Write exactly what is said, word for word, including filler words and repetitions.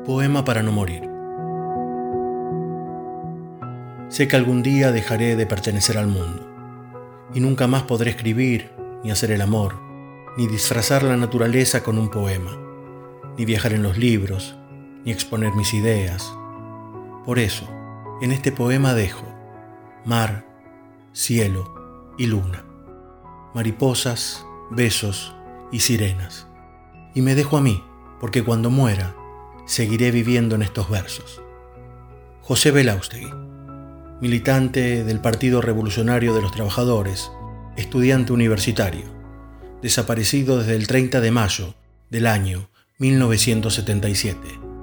Poema para no morir. Sé que algún día dejaré de pertenecer al mundo, y nunca más podré escribir, ni hacer el amor, ni disfrazar la naturaleza con un poema, ni viajar en los libros, ni exponer mis ideas. Por eso, en este poema dejo mar, cielo y luna, mariposas, besos y sirenas. Y me dejo a mí, porque cuando muera, seguiré viviendo en estos versos. José Belaustegui, militante del Partido Revolucionario de los Trabajadores, estudiante universitario, desaparecido desde el treinta de mayo del año mil novecientos setenta y siete.